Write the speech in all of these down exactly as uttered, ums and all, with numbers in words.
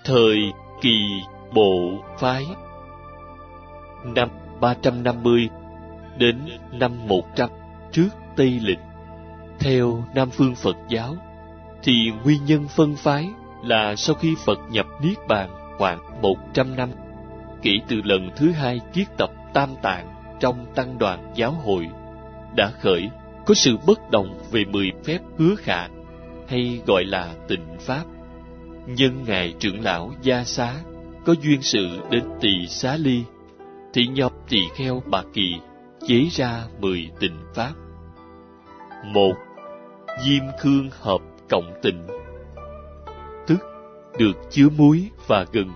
Thời kỳ bộ phái năm ba trăm năm mươi đến năm một trăm trước Tây Lịch. Theo Nam phương Phật giáo, thì nguyên nhân phân phái là sau khi Phật nhập Niết Bàn khoảng một trăm năm, kể từ lần thứ hai kiết tập Tam Tạng trong Tăng đoàn Giáo hội, đã khởi có sự bất đồng về mười phép hứa khả, hay gọi là tịnh Pháp. Nhân Ngài trưởng lão Gia Xá có duyên sự đến Tỳ Xá Ly, thì nhóm tỳ kheo Bà Kỳ chế ra mười tịnh Pháp. Một, Diêm Khương hợp cộng tịnh, tức được chứa muối và gừng.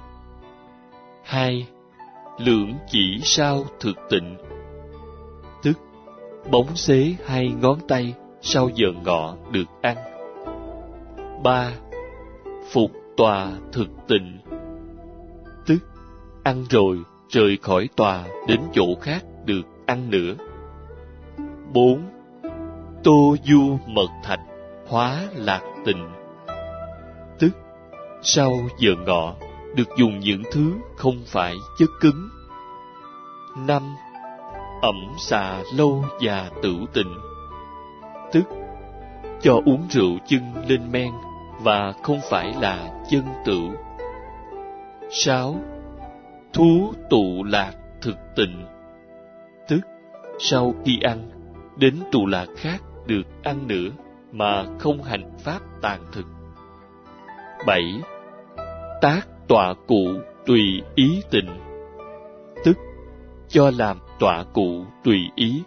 Hai, Lưỡng chỉ sao thực tịnh, tức bóng xế hai ngón tay sau giờ ngọ được ăn. Ba, Phục tòa thực tịnh, tức ăn rồi rời khỏi tòa đến chỗ khác được ăn nữa. Bốn, Tô du mật thạch hóa lạc tịnh, tức sau giờ ngọ được dùng những thứ không phải chất cứng. Năm, Ẩm xà lâu già tửu tịnh, tức cho uống rượu chân lên men và không phải là chân tửu. Sáu, Thú tụ lạc thực tịnh, tức sau khi ăn, đến tụ lạc khác được ăn nữa mà không hành pháp tàn thực. Bảy, Tác tọa cụ tùy ý tịnh, tức cho làm tọa cụ tùy ý.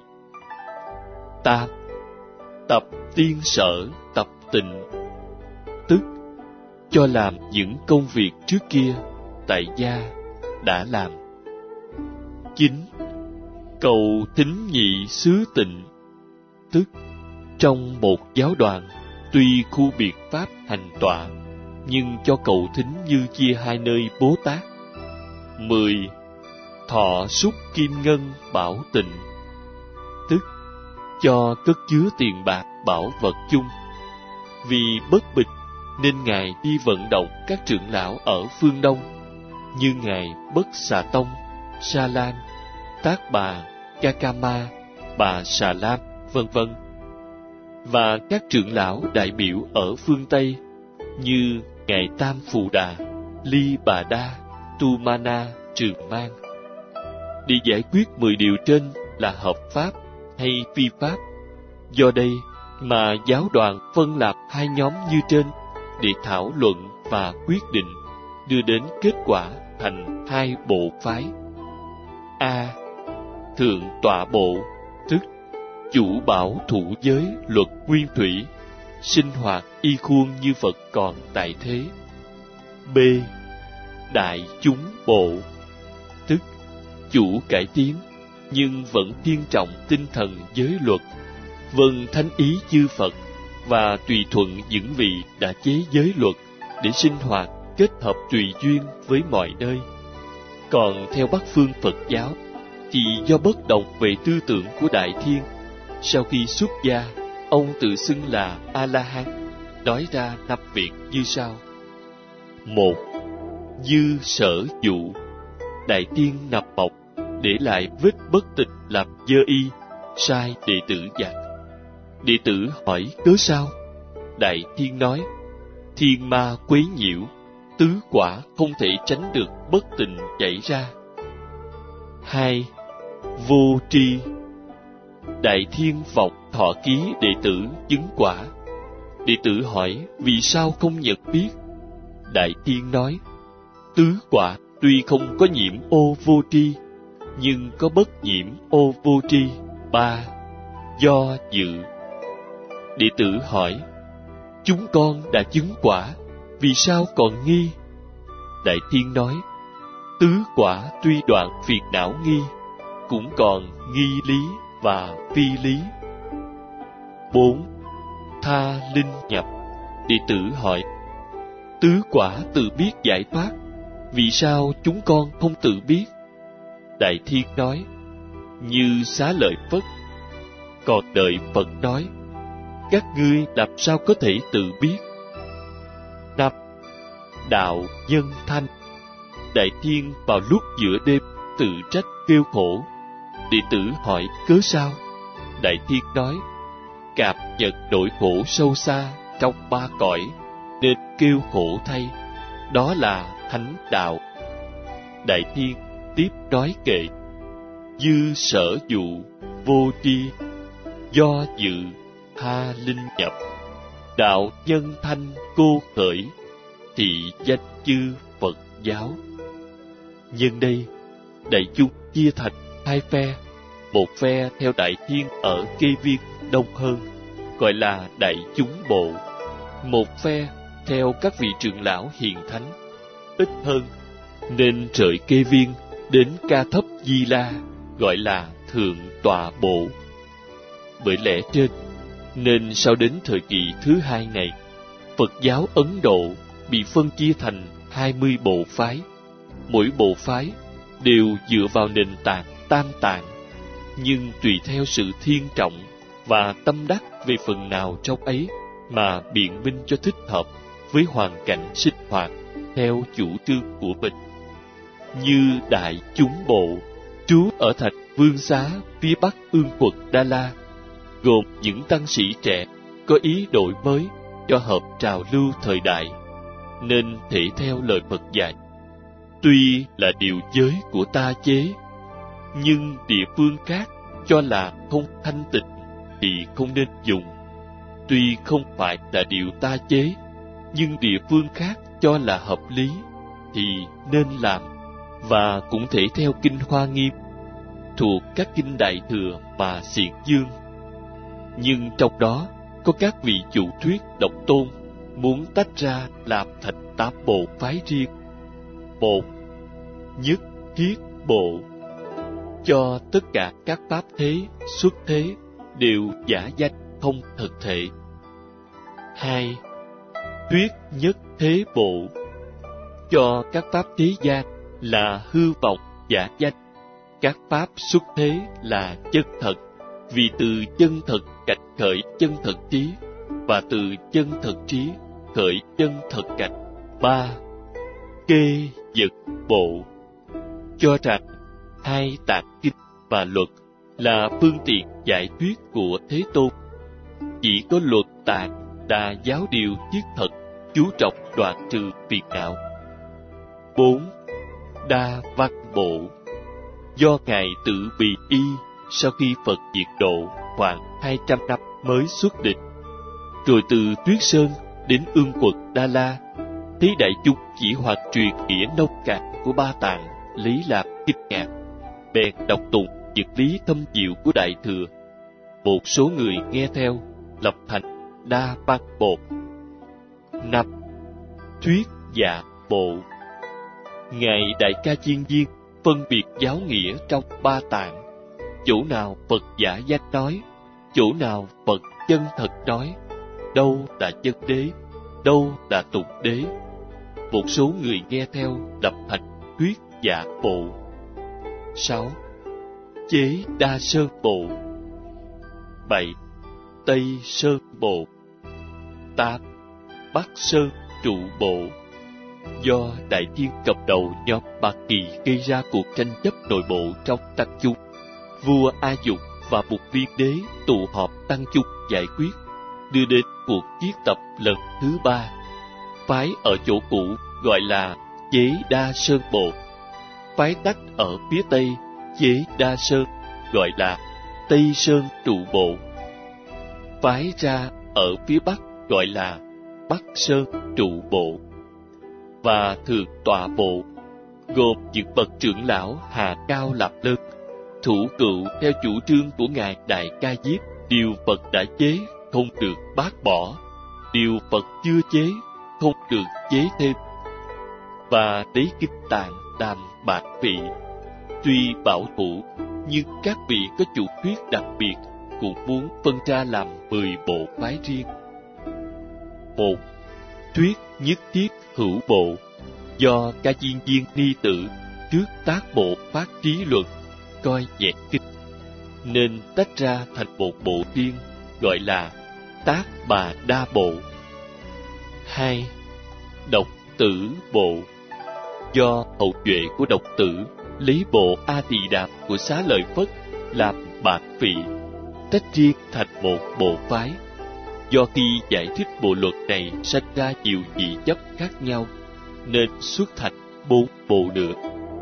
Tám, Tập tiên sở tập tịnh, tức cho làm những công việc trước kia tại gia đã làm. Chín, Cầu thính nhị xứ tịnh, tức trong một giáo đoàn tuy khu biệt pháp hành tọa, nhưng cho cầu thính như chia hai nơi bố tát. Mười, Thọ xúc kim ngân bảo tịnh, tức cho cất chứa tiền bạc bảo vật chung. Vì bất bình nên Ngài đi vận động các trưởng lão ở phương Đông, như Ngài Bất Xà Tông, Sa Lan, Tác Bà, Kakama, Bà Xà Lam, vân vân, và các trưởng lão đại biểu ở phương Tây như Ngài Tam Phù Đà, Ly Bà Đa, Tu Ma Na, Trường Mang, để giải quyết mười điều trên là hợp pháp hay phi pháp. Do đây mà giáo đoàn phân làm hai nhóm như trên để thảo luận và quyết định, đưa đến kết quả thành hai bộ phái. A. Thượng tọa bộ, tức chủ bảo thủ giới luật nguyên thủy, sinh hoạt y khuôn như Phật còn tại thế. B. Đại chúng bộ, tức chủ cải tiến nhưng vẫn thiên trọng tinh thần giới luật, vâng thánh ý chư Phật và tùy thuận những vị đã chế giới luật để sinh hoạt kết hợp tùy duyên với mọi nơi. Còn theo Bắc phương Phật giáo thì do bất đồng về tư tưởng của Đại Thiên, sau khi xuất gia, ông tự xưng là A-la-hán, nói ra năm việc như sau. Một, Dư sở dụ, Đại Tiên nạp mộc, để lại vết bất tịch làm dơ y, sai đệ tử giặc. Đệ tử hỏi cớ sao? Đại Thiên nói, thiên ma quấy nhiễu, tứ quả không thể tránh được bất tịnh chảy ra. Hai, Vô tri, Đại Thiên vọng thọ ký đệ tử chứng quả. Đệ tử hỏi vì sao không nhận biết? Đại Thiên nói, tứ quả tuy không có nhiễm ô vô tri, nhưng có bất nhiễm ô vô tri. Ba, Do dự. Đệ tử hỏi, chúng con đã chứng quả, vì sao còn nghi? Đại Thiên nói, tứ quả tuy đoạn phiền não nghi, cũng còn nghi lý và phi lý. Bốn, Tha linh nhập. Đệ tử hỏi, tứ quả tự biết giải thoát, vì sao chúng con không tự biết? Đại Thiên nói, như Xá Lợi Phất. Còn đợi Phật nói, các ngươi làm sao có thể tự biết? Năm, đạo nhân thanh. Đại Thiên vào lúc giữa đêm tự trách kêu khổ. Đệ tử hỏi cớ sao? Đại Thiên nói, cảm nhận nỗi khổ sâu xa trong ba cõi, nên kêu khổ thay. Đó là thánh đạo. Đại Thiên tiếp nói kệ, dư sở dụ vô tri, do dự tha linh nhập, đạo nhân thanh cô khởi, thị danh chư Phật giáo. Nhân đây, đại chúng chia thành hai phe. Một phe theo Đại Thiên ở Kê Viên đông hơn, gọi là đại chúng bộ. Một phe theo các vị trưởng lão hiền thánh, ít hơn, nên rời Kê Viên đến Ca Thấp Di La, gọi là thượng tọa bộ. Bởi lẽ trên, nên sau đến thời kỳ thứ hai này, Phật giáo Ấn Độ bị phân chia thành hai mươi bộ phái. Mỗi bộ phái đều dựa vào nền tảng tam tạng, nhưng tùy theo sự thiên trọng và tâm đắc về phần nào trong ấy mà biện minh cho thích hợp với hoàn cảnh sinh hoạt theo chủ trương của mình. Như đại chúng bộ trú ở thành Vương Xá phía bắc Ương Quật Đa La, gồm những tăng sĩ trẻ có ý đổi mới cho hợp trào lưu thời đại, nên thể theo lời Phật dạy. Tuy là điều giới của ta chế, nhưng địa phương khác cho là không thanh tịnh thì không nên dùng. Tuy không phải là điều ta chế, nhưng địa phương khác cho là hợp lý thì nên làm, và cũng thể theo kinh Hoa Nghiêm, thuộc các kinh Đại Thừa mà xiển dương. Nhưng trong đó có các vị chủ thuyết độc tôn muốn tách ra làm thành tám bộ phái riêng. Một, nhất thiết bộ, cho tất cả các pháp thế, xuất thế đều giả danh không thực thể. Hai, thuyết nhất thế bộ, cho các pháp thế gian là hư vọng giả danh, các pháp xuất thế là chân thật, vì từ chân thật cảnh khởi chân thật trí, và từ chân thật trí khởi chân thật cảnh. Ba, kê vật bộ, cho rằng hai tạng kinh và luật là phương tiện giải thuyết của Thế Tôn. Chỉ có luật tạng là giáo điều thiết thật, chú trọng đoạn trừ phiền não. Bốn, đa văn bộ, do Ngài tự Bì Y sau khi Phật diệt độ khoảng hai trăm năm mới xuất định. Rồi từ Tuyết Sơn đến Ương Quật Đa La, thấy đại chúng chỉ hoàn truyền nghĩa nông cạn của Ba Tạng lấy làm kinh ngạc, bèn đọc tụng những lý thâm diệu của Đại Thừa. Một số người nghe theo, lập thành đa văn bộ. Năm, thuyết dạ bộ, Ngài Đại Ca Chiên Viên phân biệt giáo nghĩa trong Ba Tạng, chỗ nào Phật giả danh nói, chỗ nào Phật chân thật nói, đâu là chân đế, đâu là tục đế. Một số người nghe theo lập thành thuyết dạ bộ. Sáu, chế đa sơn bộ. Bảy, tây sơn bộ. Tám, bắc sơn trụ bộ. Do Đại Thiên cầm đầu nhóm Bạc Kỳ gây ra cuộc tranh chấp nội bộ trong tăng chúng, vua A Dục và một viên đế tụ họp tăng chúng giải quyết, đưa đến cuộc chiết tập lần thứ ba. Phái ở chỗ cũ gọi là chế đa sơn bộ, phái tách ở phía tây chế đa sơn gọi là tây sơn trụ bộ, phái ra ở phía bắc gọi là bắc sơn trụ bộ. Và thượng tọa bộ gồm những bậc trưởng lão hạ cao lập lân, thủ cựu theo chủ trương của Ngài Đại Ca Diếp, điều Phật đã chế không được bác bỏ, điều Phật chưa chế không được chế thêm. Và lấy kinh tạng làm bạc vị. Tuy bảo thủ, nhưng các vị có chủ thuyết đặc biệt cũng muốn phân ra làm mười bộ phái riêng. Một, thuyết nhất thiết hữu bộ, do Ca Diên Viên Ni Tử trước tác bộ phát trí luận, coi nhẹ kinh, nên tách ra thành một bộ riêng, gọi là tác bà đa bộ. Hai, độc Tử Bộ. Do hậu duệ của Độc Tử lấy bộ A Tỳ Đàm của Xá Lợi Phất làm bạc vị, tách riêng thành một bộ phái. Do khi giải thích bộ luật này sanh ra nhiều dị chấp khác nhau, nên xuất thành bốn bộ nữa.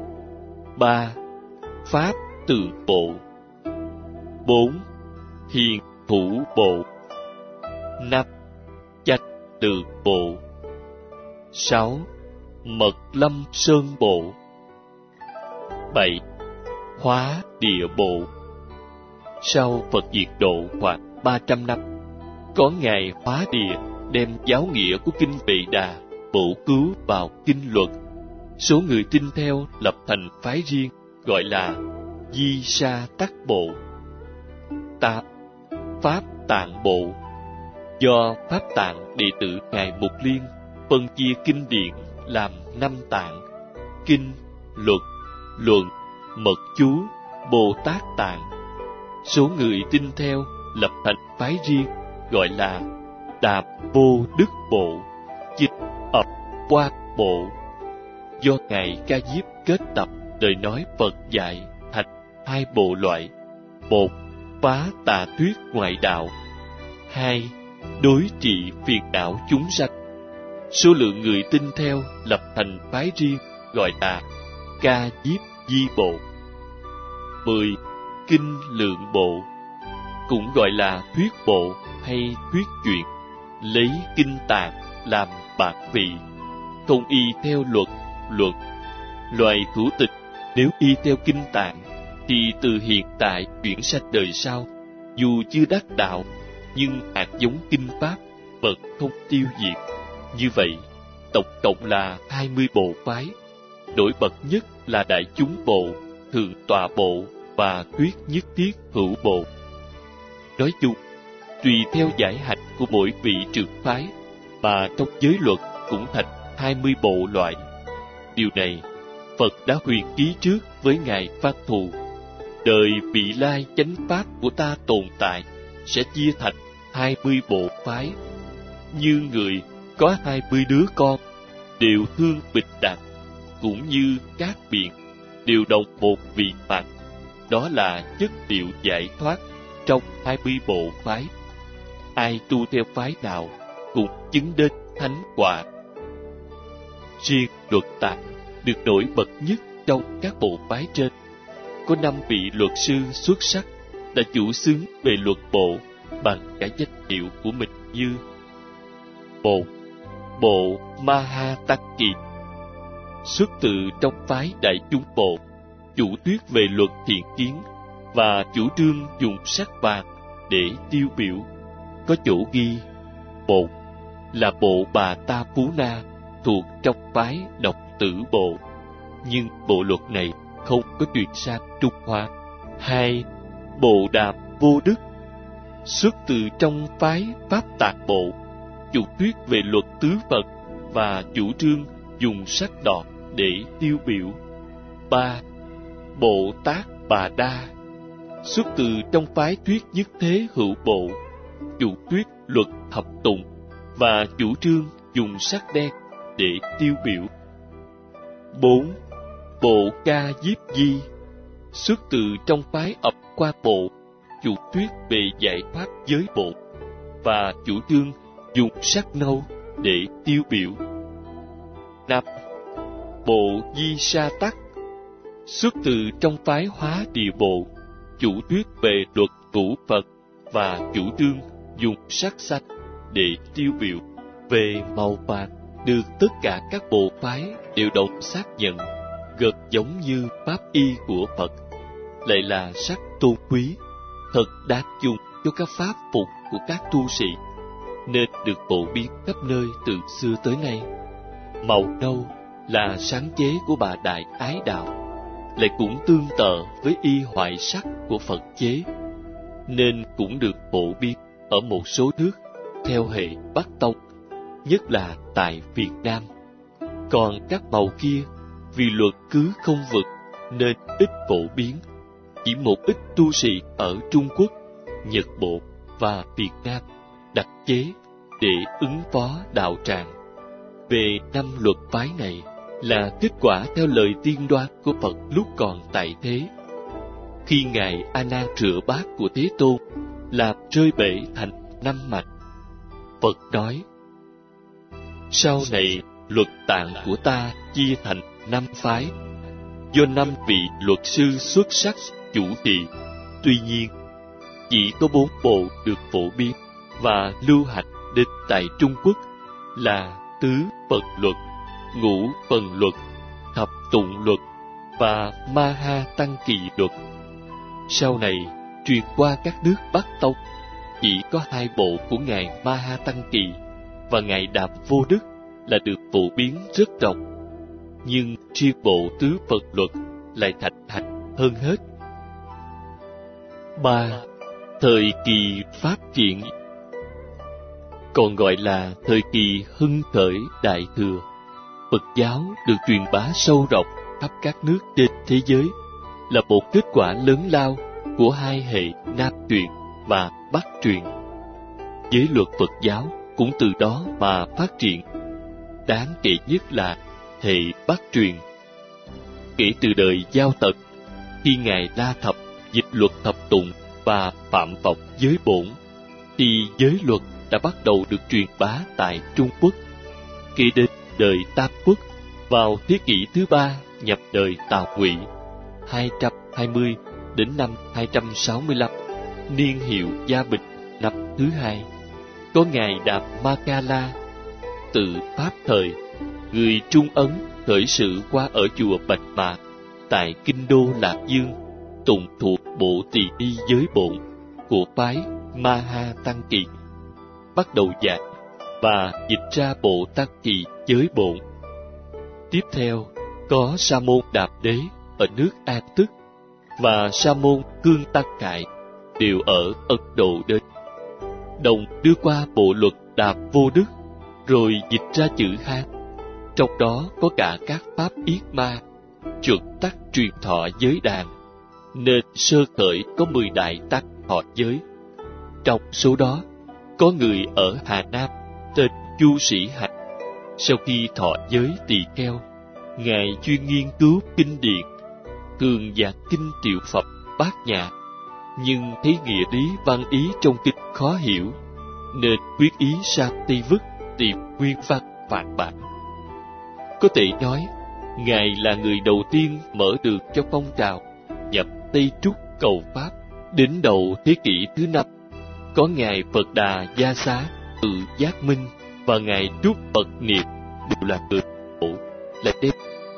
Ba. Pháp Tự Bộ. Bốn. Hiền Thủ Bộ. Năm. Chánh Tự Bộ. Sáu. Mật Lâm Sơn Bộ. Bảy. Hóa Địa Bộ. Sau Phật diệt độ khoảng ba trăm năm, có Ngài Hóa Địa đem giáo nghĩa của Kinh Vệ Đà bổ cứu vào kinh luật. Số người tin theo lập thành phái riêng, gọi là Di Sa Tắc Bộ. Tám. Pháp Tạng Bộ. Do Pháp Tạng đệ tử Ngài Mục Liên phân chia kinh điển làm năm tạng: kinh, luật, luận, mật chú, Bồ Tát Tạng. Số người tin theo lập thành phái riêng, gọi là Đạp Vô Đức Bộ, Dịch Ập Quát Bộ. Do Ngài Ca Diếp kết tập lời nói Phật dạy thành hai bộ loại: một, phá tà thuyết ngoại đạo; hai, đối trị phiền não chúng sanh. Số lượng người tin theo lập thành phái riêng, gọi là Ca Diếp Di Bộ. Mười. Kinh Lượng Bộ, cũng gọi là thuyết bộ hay thuyết chuyện, lấy kinh tạng làm bạc vị, không y theo luật, luật. Loài thủ tịch nếu y theo kinh tạng, thì từ hiện tại chuyển sanh đời sau, dù chưa đắc đạo, nhưng hạt giống kinh pháp vẫn không tiêu diệt. Như vậy, tổng cộng là hai mươi bộ phái. Nổi bật nhất là Đại Chúng Bộ, Thượng Tọa Bộ và Thuyết Nhất Thiết Hữu Bộ. Nói chung, tùy theo giải hạnh của mỗi vị trưởng phái, mà trong giới luật cũng thành hai mươi bộ loại. Điều này, Phật đã huyền ký trước với Ngài Phát Thù. Đời vị lai chánh pháp của ta tồn tại sẽ chia thành hai mươi bộ phái. Như người có hai mươi đứa con, đều thương bình đẳng, cũng như các biển đều đồng một vị mặt. Đó là chất liệu giải thoát trong hai mươi bộ phái. Ai tu theo phái nào cũng chứng đến thánh quả. Riêng luật tạng được nổi bật nhất trong các bộ phái trên. Có năm vị luật sư xuất sắc đã chủ xướng về luật bộ bằng cả danh hiệu của mình như: một. Bộ Mahataki, xuất từ trong phái Đại Chúng Bộ, chủ thuyết về luật thiện kiến và chủ trương dùng sắc vàng để tiêu biểu. Có chỗ ghi: một là bộ Bà Ta Phú Na thuộc trong phái Độc Tử Bộ, nhưng bộ luật này không có truyền sang Trung Hoa. Hai. Bộ Đạp Vô Đức, xuất từ trong phái Pháp Tạng Bộ, chủ thuyết về luật tứ Phật và chủ trương dùng sắc đọt để tiêu biểu. Ba. Bộ Tát Bà Đa, xuất từ trong phái Thuyết Nhất Thế Hữu Bộ, chủ thuyết luật thập tụng và chủ trương dùng sắc đen để tiêu biểu. Bốn. Bộ Ca Diếp Di, xuất từ trong phái Ập Qua Bộ, chủ thuyết về giải thoát giới bộ và chủ trương dùng sắc nâu để tiêu biểu. Năm. Bộ Di Sa Tắc, xuất từ trong phái Hóa Địa Bộ, chủ thuyết về luật ngũ Phật và chủ trương dùng sắc xanh để tiêu biểu. Về màu vàng, được tất cả các bộ phái đều đồng xác nhận, gần giống như pháp y của Phật, lại là sắc tôn quý, thật đáng dùng cho các pháp phục của các tu sĩ, nên được phổ biến khắp nơi từ xưa tới nay. Màu nâu là sáng chế của bà Đại Ái Đạo, lại cũng tương tự với y hoại sắc của Phật chế, nên cũng được phổ biến ở một số nước theo hệ Bắc Tông, nhất là tại Việt Nam. Còn các màu kia vì luật cứ không vực nên ít phổ biến, chỉ một ít tu sĩ ở Trung Quốc, Nhật Bộ và Việt Nam đặt chế để ứng phó đạo tràng. về năm luật phái này là kết quả theo lời tiên đoán của Phật lúc còn tại thế. Khi Ngài A Nan rửa bát của Thế Tôn, làm rơi bể thành năm mạch, Phật nói: sau này luật tạng của ta chia thành năm phái, do năm vị luật sư xuất sắc chủ trì. Tuy nhiên, chỉ có bốn bộ được phổ biến và lưu hành đến tại Trung Quốc là tứ Phật luật, ngũ phần luật, thập tụng luật và ma ha tăng kỳ luật. Sau này truyền qua các nước Bắc Tông, chỉ có hai bộ của ngài Ma Ha Tăng Kỳ và ngài Đạp Vô Đức là được phổ biến rất rộng, nhưng riêng bộ tứ Phật luật lại thịnh hành hơn hết. Ba. Thời kỳ phát triển, còn gọi là thời kỳ hưng khởi đại thừa, Phật giáo được truyền bá sâu rộng khắp các nước trên thế giới, là một kết quả lớn lao của hai hệ Nam truyền và Bắc truyền. Giới luật Phật giáo cũng từ đó mà phát triển. Đáng kể nhất là hệ Bắc truyền. Kể từ đời Giao Tần, khi ngài La Thập dịch luật thập tụng và phạm vọng giới bổn, thì giới luật đã bắt đầu được truyền bá tại Trung Quốc. Kể đến đời Tam Quốc, vào thế kỷ thứ ba nhập đời Tào Ngụy, hai trăm hai mươi đến năm hai trăm sáu mươi lăm, niên hiệu Gia Bình năm thứ hai, có ngài Đạp Ma Ca La, tự Pháp thời, người Trung Ấn khởi sự qua ở chùa Bạch Mạc tại kinh đô Lạc Dương, tụng thuộc bộ Tỳ Ni giới bổn của phái Ma Ha Tăng Kỳ, bắt đầu dạy và dịch ra bộ Tăng Kỳ giới bổn. Tiếp theo có Sa môn Đạp Đế ở nước An Tức và Sa môn Cương Tăng Cại đều ở Ấn Độ đến. Đồng đưa qua bộ luật Đạp Vô Đức, rồi dịch ra chữ Hán. Trong đó có cả các pháp yết ma, chuẩn tắc truyền thọ giới đàn, nên sơ khởi có mười đại tăng thọ giới. Trong số đó, có người ở Hà Nam tên Chu Sĩ Hạnh. Sau khi thọ giới tỳ kheo, ngài chuyên nghiên cứu kinh điển, thường giảng kinh triệu Phật Bát Nhã, nhưng thấy nghĩa lý văn ý trong kinh khó hiểu, nên quyết ý sang Tây Vức tìm nguyên văn phản bản. Có thể nói, ngài là người đầu tiên mở được cho phong trào nhập Tây Trúc cầu Pháp. Đến đầu thế kỷ thứ năm, có ngài Phật Đà Gia Xá, Tự Giác Minh và ngài Trúc Phật Niệm đều là người phổ, là đem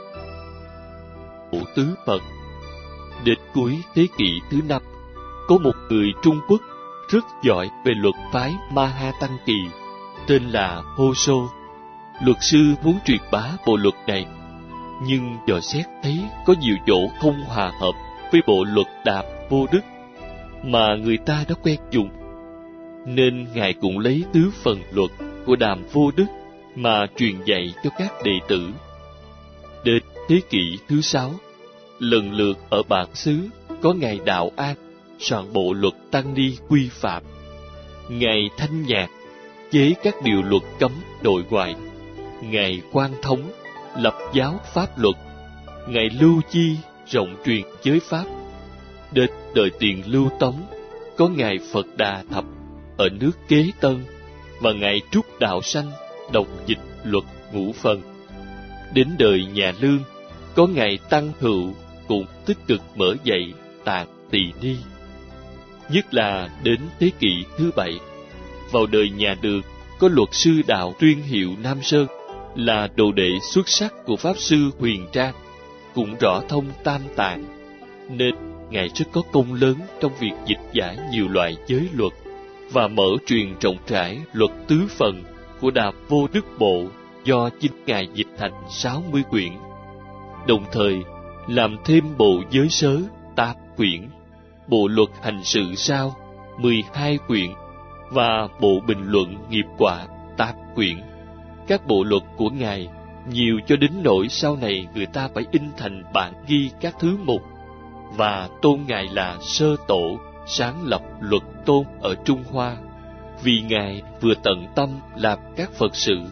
phổ tứ Phật. Đến cuối thế kỷ thứ năm, có một người Trung Quốc rất giỏi về luật phái Ma Ha Tăng Kỳ, tên là Hô Sô. Luật sư muốn truyền bá bộ luật này, nhưng dò xét thấy có nhiều chỗ không hòa hợp với bộ luật Đạp Vô Đức mà người ta đã quen dùng, nên ngài cũng lấy tứ phần luật của Đàm Vô Đức mà truyền dạy cho các đệ tử. Đến thế kỷ thứ sáu, lần lượt ở Bản xứ có ngài Đạo An soạn bộ luật Tăng Ni quy phạm, ngài Thanh Nhạc chế các điều luật cấm nội ngoại, ngài Quang Thống lập giáo pháp luật, ngài Lưu Chi rộng truyền giới pháp. Đến đời Tiền Lưu Tống, có ngài Phật Đà Thập ở nước Kế Tân và ngài Trúc Đạo Sanh đọc dịch luật ngũ phần. Đến đời Nhà Lương, có ngài Tăng Hữu cũng tích cực mở dạy Tạng Tỳ Ni. Nhất là đến thế kỷ thứ bảy, vào đời Nhà Đường, có luật sư Đạo Tuyên Hiệu Nam Sơn là đồ đệ xuất sắc của Pháp Sư Huyền Trang, cũng rõ thông tam tạng, nên ngài rất có công lớn trong việc dịch giải nhiều loại giới luật và mở truyền rộng rãi luật tứ phần của Đạp Vô Đức Bộ do chính ngài dịch thành sáu mươi quyển. Đồng thời làm thêm bộ giới sớ tám quyển, bộ luật hành sự sao mười hai quyển và bộ bình luận nghiệp quả tám quyển. Các bộ luật của ngài nhiều cho đến nỗi sau này người ta phải in thành bản ghi các thứ mục, và tôn ngài là sơ tổ sáng lập luật tôn ở Trung Hoa, vì ngài vừa tận tâm làm các Phật sự,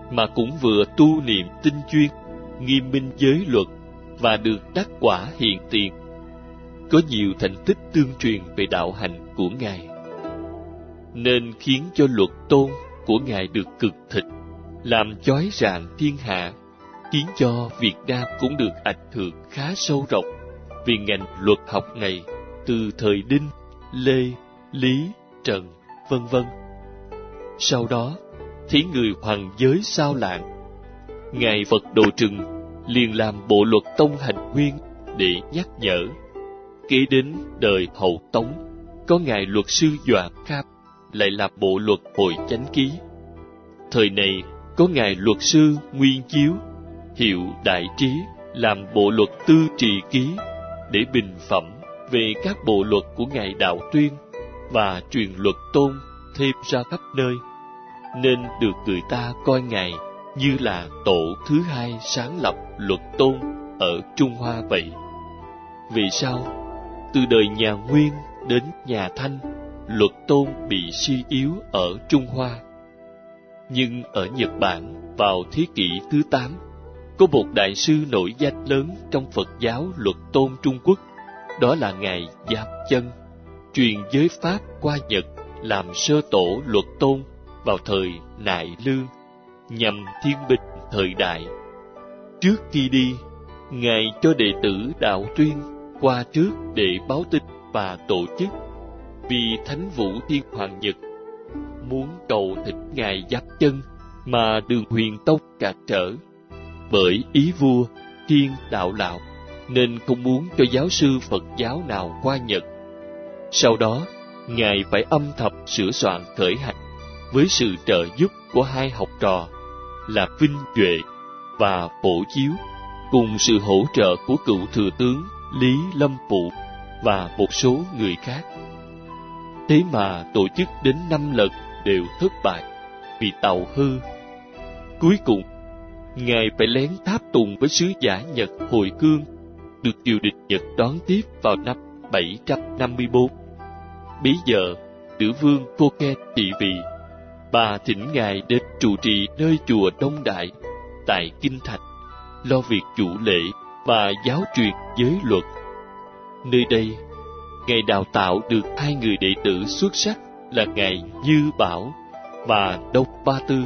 mà cũng vừa tu niệm tinh chuyên, nghiêm minh giới luật và được đắc quả hiện tiền. Có nhiều thành tích tương truyền về đạo hành của Ngài, nên khiến cho luật tôn của Ngài được cực thịnh, làm chói rạng thiên hạ, khiến cho Việt Nam cũng được ảnh hưởng khá sâu rộng vì ngành luật học này từ thời Đinh, Lê, Lý, Trần, vân vân. Sau đó, thấy người hoàng giới sao lãng, Ngài Phật Độ Trừng liền làm bộ luật tông hành nguyên để nhắc nhở. Kế đến đời Hậu Tống, có Ngài luật sư Doãn Kham lại làm bộ luật Hội Chánh Ký. Thời này có Ngài luật sư Nguyên Chiếu, hiệu Đại Trí, làm bộ luật Tư Trì Ký để bình phẩm về các bộ luật của Ngài Đạo Tuyên và truyền luật tôn thêm ra khắp nơi, nên được người ta coi Ngài như là tổ thứ hai sáng lập luật tôn ở Trung Hoa vậy. Vì sao? Từ đời nhà Nguyên đến nhà Thanh, luật tôn bị suy yếu ở Trung Hoa. Nhưng ở Nhật Bản vào thế kỷ thứ tám, có một đại sư nổi danh lớn trong Phật giáo luật tôn Trung Quốc, đó là Ngài Giáp Chân, truyền giới Pháp qua Nhật làm sơ tổ luật tôn vào thời Nại Lương, nhằm thiên bình thời đại. Trước khi đi, Ngài cho đệ tử Đạo Tuyên qua trước để báo tin và tổ chức, vì Thánh Vũ Thiên Hoàng Nhật muốn cầu thỉnh Ngài Giáp Chân mà Đường Huyền Tông cản trở. Bởi ý vua Thiên Đạo Lão nên không muốn cho giáo sư Phật giáo nào qua Nhật. Sau đó, Ngài phải âm thầm sửa soạn khởi hành với sự trợ giúp của hai học trò là Vinh Duệ và Phổ Chiếu, cùng sự hỗ trợ của cựu thừa tướng Lý Lâm Phụ và một số người khác. Thế mà tổ chức đến năm lần đều thất bại vì tàu hư. Cuối cùng, Ngài phải lén tháp tùng với sứ giả Nhật Hồi Cương, được triều đình Nhật đón tiếp vào năm bảy trăm năm mươi tư. Bấy giờ, Nữ vương Koken trị vì, bà thỉnh Ngài đến trụ trì nơi chùa Đông Đại tại Kinh Thành, lo việc chủ lễ và giáo truyền giới luật. Nơi đây, Ngài đào tạo được hai người đệ tử xuất sắc là Ngài Như Bảo và Đông Ba Tư.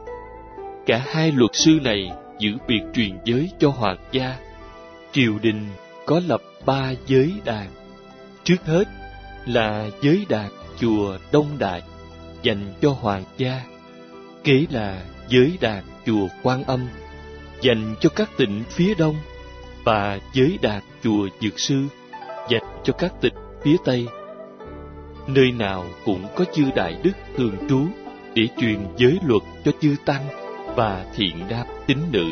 Cả hai luật sư này giữ việc truyền giới cho hoàng gia. Triều đình có lập ba giới đàn. Trước hết là giới đàn chùa Đông Đại dành cho hoàng gia, kế là giới đàn chùa Quan Âm dành cho các tỉnh phía đông, và giới đàn chùa Dược Sư dành cho các tỉnh phía tây. Nơi nào cũng có chư đại đức thường trú để truyền giới luật cho chư tăng và thiện nam tín nữ.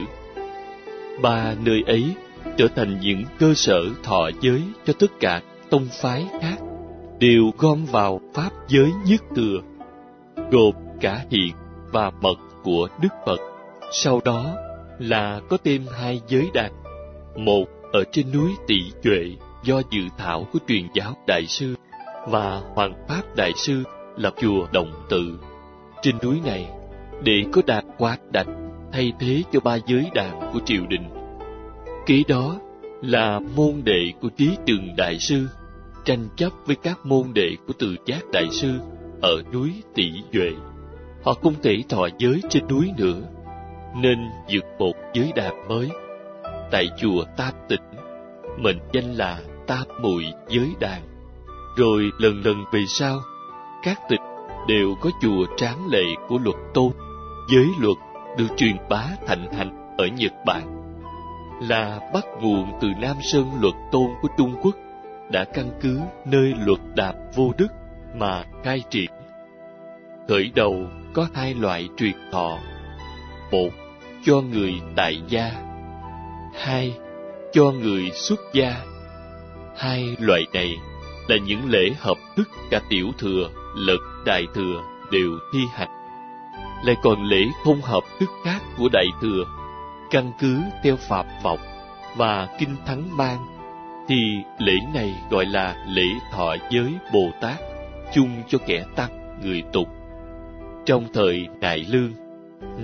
Ba nơi ấy trở thành những cơ sở thọ giới cho tất cả tông phái khác, đều gom vào pháp giới nhất thừa, gồm cả hiện và mật của Đức Phật. Sau đó là có thêm hai giới đàn, một ở trên núi Tỳ Duệ do dự thảo của truyền giáo đại sư và Hoàng Pháp đại sư lập chùa Động Tự. Trên núi này để có đàn quạt đảnh thay thế cho ba giới đàn của triều đình. Kế đó là môn đệ của Trí Trừng đại sư tranh chấp với các môn đệ của Từ Giác đại sư ở núi Tỳ Duệ. Họ không thể thọ giới trên núi nữa, nên dựng một giới đàn mới tại chùa Tam Tịnh, mệnh danh là Tam Muội giới đàn. Rồi lần lần về sau, các tịch đều có chùa tráng lệ của luật tôn. Giới luật được truyền bá thịnh hành ở Nhật Bản, là bắt nguồn từ Nam Sơn luật tôn của Trung Quốc, đã căn cứ nơi luật đạp vô đức mà khai triển. Khởi đầu có hai loại truyền thọ: một, cho người tại gia; hai, cho người xuất gia. Hai loại này là những lễ hợp thức cả tiểu thừa lẫn đại thừa đều thi hành. Lại còn lễ không hợp thức khác của đại thừa, căn cứ theo Phạm Vọng và Kinh Thắng Mang, thì lễ này gọi là lễ thọ giới Bồ Tát, chung cho kẻ tăng người tục. Trong thời Nại Lương, năm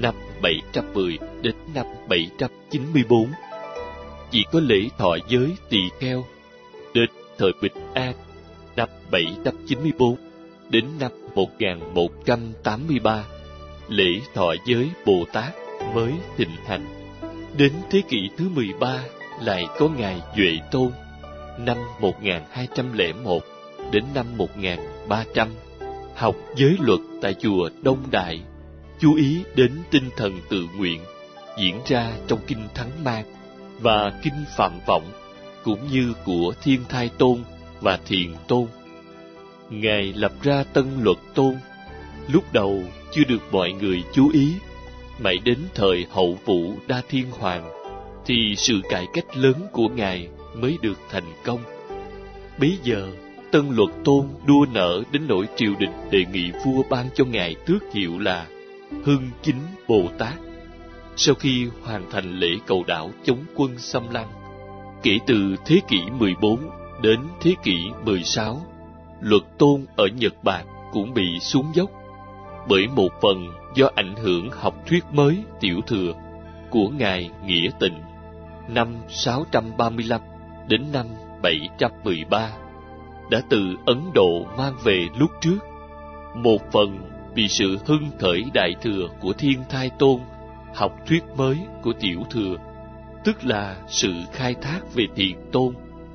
bảy trăm mười đến năm bảy trăm chín mươi bốn. Chỉ có lễ thọ giới tỳ kheo. Đến thời Bình An năm bảy trăm chín mươi bốn đến năm một nghìn một trăm tám mươi ba, lễ thọ giới Bồ Tát mới thịnh hành. Đến thế kỷ thứ mười ba lại có ngài Duệ Tôn năm một nghìn hai trăm lẻ một đến năm một nghìn ba trăm, học giới luật tại chùa Đông Đại, chú ý đến tinh thần tự nguyện diễn ra trong kinh Thắng Man và kinh Phạm Vọng, cũng như của Thiên Thai Tôn và Thiền Tôn. Ngài lập ra Tân Luật Tôn, lúc đầu chưa được mọi người chú ý, mãi đến thời Hậu Vũ Đa Thiên Hoàng thì sự cải cách lớn của Ngài mới được thành công. Bấy giờ Tân Luật Tôn đua nở đến nỗi triều đình đề nghị vua ban cho Ngài tước hiệu là Hưng Chính Bồ Tát. Sau khi hoàn thành lễ cầu đảo chống quân xâm lăng, kể từ thế kỷ mười bốn đến thế kỷ mười sáu, Luật Tôn ở Nhật Bản cũng bị xuống dốc, bởi một phần do ảnh hưởng học thuyết mới tiểu thừa của Ngài Nghĩa Tịnh năm sáu trăm ba mươi lăm đến năm bảy trăm mười ba đã từ Ấn Độ mang về lúc trước, một phần vì sự hưng khởi đại thừa của Thiên Thai Tôn học thuyết mới của tiểu thừa, tức là sự khai thác về Thiền Tôn,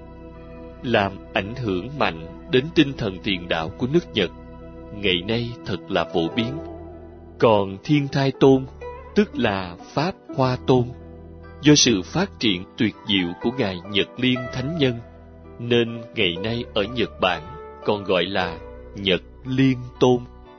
làm ảnh hưởng mạnh đến tinh thần tiền đạo của nước Nhật, ngày nay thật là phổ biến. Còn Thiên Thai Tôn, tức là Pháp Hoa Tôn, do sự phát triển tuyệt diệu của Ngài Nhật Liên Thánh Nhân, nên ngày nay ở Nhật Bản còn gọi là Nhật Liên Tôn.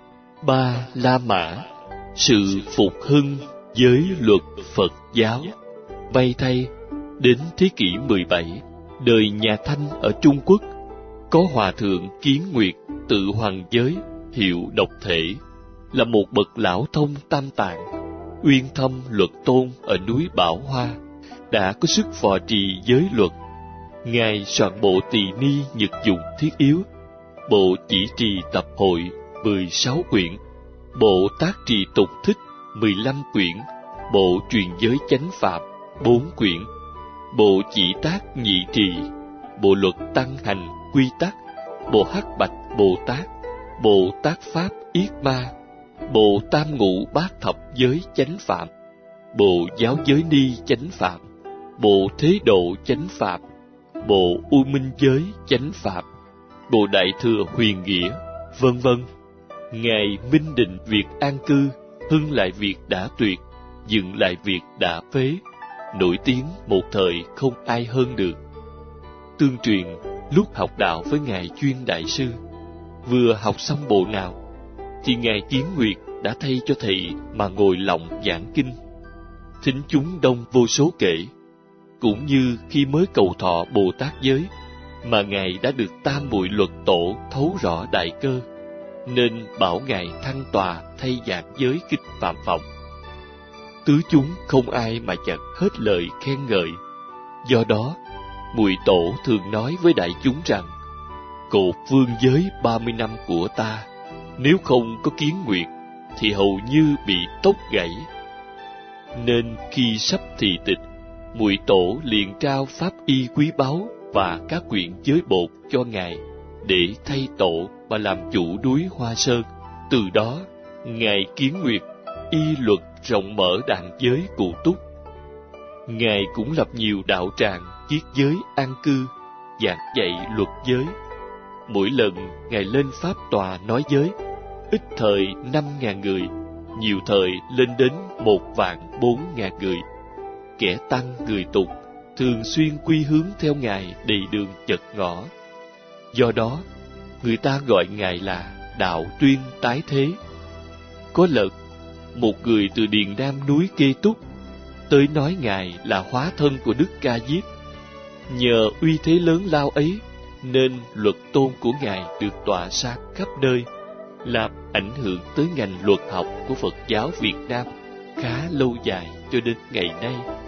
Ba La Mã, sự phục hưng giới luật Phật giáo. May thay, đến thế kỷ mười bảy, đời nhà Thanh ở Trung Quốc, có Hòa Thượng Kiến Nguyệt tự hoằng giới, hiệu Độc Thể, là một bậc lão thông tam tạng, uyên thâm luật tôn ở núi Bảo Hoa, đã có sức phò trì giới luật. Ngài soạn bộ Tỳ Ni Nhật Dụng Thiết Yếu, bộ Chỉ Trì Tập Hội mười sáu quyển, bộ Tác Trì Tục Thích mười lăm quyển, bộ Truyền Giới Chánh Pháp bốn quyển, bộ Chỉ Tác Nhị Trì, bộ Luật Tăng Hành Quy Tắc, bộ Hắc Bạch Bồ Tát, bộ Tác Pháp Yết Ma, bộ Tam Ngũ Bát Thập Giới Chánh Phạm, bộ Giáo Giới Ni Chánh Phạm, bộ Thế Độ Chánh Phạm, bộ U Minh Giới Chánh Phạm, bộ Đại Thừa Huyền Nghĩa, vân vân. Ngài minh định việc an cư, hưng lại việc đã tuyệt, dựng lại việc đã phế, nổi tiếng một thời không ai hơn được. Tương truyền, lúc học đạo với Ngài Chuyên Đại Sư, vừa học xong bộ nào, thì Ngài Kiến Nguyệt đã thay cho thầy mà ngồi lọng giảng kinh. Thính chúng đông vô số kể. Cũng như khi mới cầu thọ Bồ Tát giới, mà Ngài đã được Tam Muội Luật Tổ thấu rõ đại cơ, nên bảo Ngài thăng tòa thay giảng giới kinh Phạm Vọng. Tứ chúng không ai mà chẳng hết lời khen ngợi. Do đó, Muội Tổ thường nói với đại chúng rằng, cột vương giới ba mươi năm của ta, nếu không có Kiến Nguyệt, thì hầu như bị tóc gãy. Nên khi sắp thị tịch, Muội Tổ liền trao pháp y quý báu và các quyển giới bột cho Ngài, để thay tổ và làm chủ núi Hoa Sơn. Từ đó, Ngài Kiến Nguyệt y luật rộng mở đàn giới cụ túc. Ngài cũng lập nhiều đạo tràng kiết giới an cư, giảng dạy luật giới. Mỗi lần Ngài lên pháp tòa nói giới, ít thời năm ngàn người, nhiều thời lên đến một vạn bốn ngàn người. Kẻ tăng người tục thường xuyên quy hướng theo Ngài đầy đường chật ngõ. Do đó, người ta gọi Ngài là Đạo Tuyên Tái Thế. Có lần, một người từ Điền Nam núi Kê Túc tới nói Ngài là hóa thân của Đức Ca Diếp. Nhờ uy thế lớn lao ấy, nên luật tôn của Ngài được tỏa sáng khắp nơi, làm ảnh hưởng tới ngành luật học của Phật giáo Việt Nam khá lâu dài cho đến ngày nay.